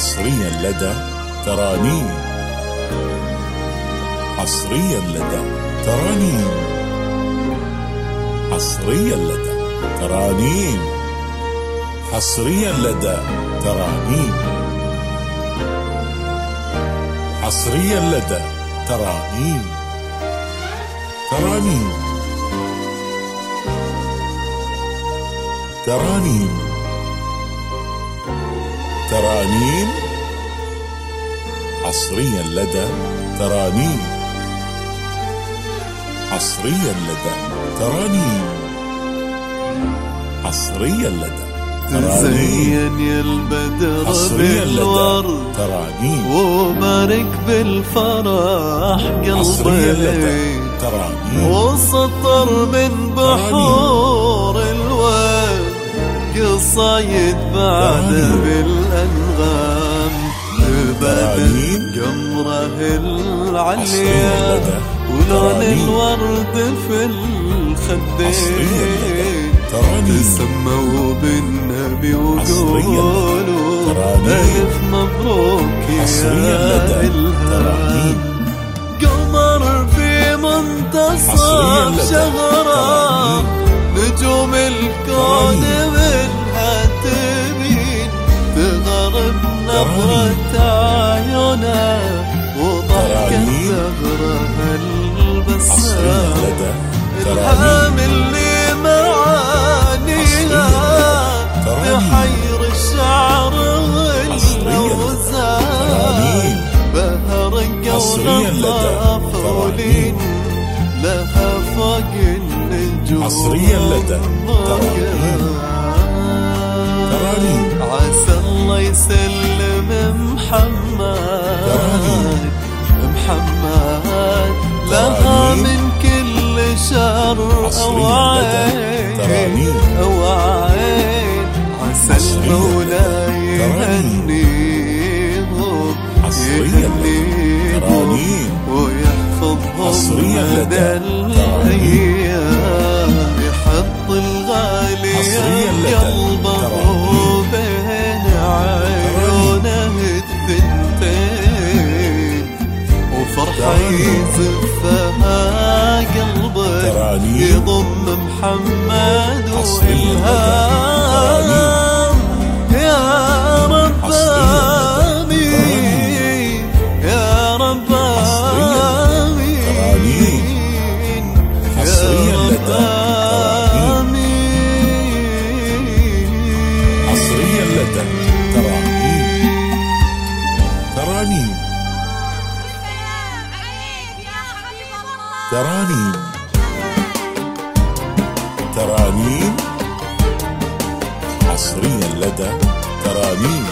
حصريا لدى ترانيم. حصريا لدى ترانيم. حصريا لدى ترانيم. حصريا لدى ترانيم. حصريا لدى ترانيم. ترانيم. ترانيم. ترانيم. حصريا لدى ترانيم. حصريا لدى ترانيم. حصريا لدى تزين يا البدر بالورد ترانيم. وبارك بالفرح قلبي وسطر من بحور الورد قصايد بعد بالأنغام بدل قمره العليا ولون الورد في الخدين تسموا بالنبي وقولوا ألف مبروك يا إلهام. قمر في منتصف شهره نجوم الكون منها تبين تغرب نظرة عيونه وضحكة زهرها البسام الهام اللي معانيها تحير الشعر والأوزان بهر القول فولين لها فوق النجوم. حصريا لدى ترانيم. عسى الله يسلم محمد محمد لها من كل شر أو عين أو عين. عسى المولى يهنيهم يهنيهم ويحفظهم مدى الأيام يحط الغالي قلبه بين عيونه الثنتين وفرحة يزفها قلبه يضم محمد وإلهام. يا رب آمين يا رب آمين حصريا لدى حصريا لدى ترانيم. ترانيم. ترانيم. حصريا لدى ترانيم.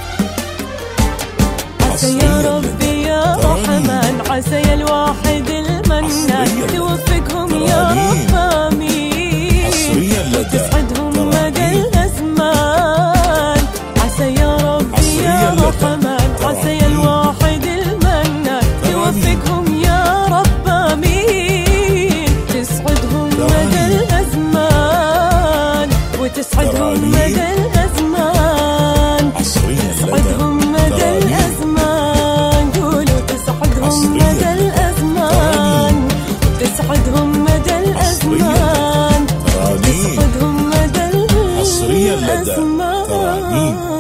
عسى يا ربي يا رحمن عسى يا الواحد المنان توفقهم يا رب آمين وتسعدهم مدى الأزمان. عسى يا ربي يا رحمن عسى يا الواحد المنان توفقهم يا رب آمين تسعدهم مدى الأزمان وتسعدهم مدى الأزمان. تسعدهم مدى الأزمان قولوا تسعدهم مدى الأزمان تسعدهم مدى الأزمان تسعدهم مدى الأزمان.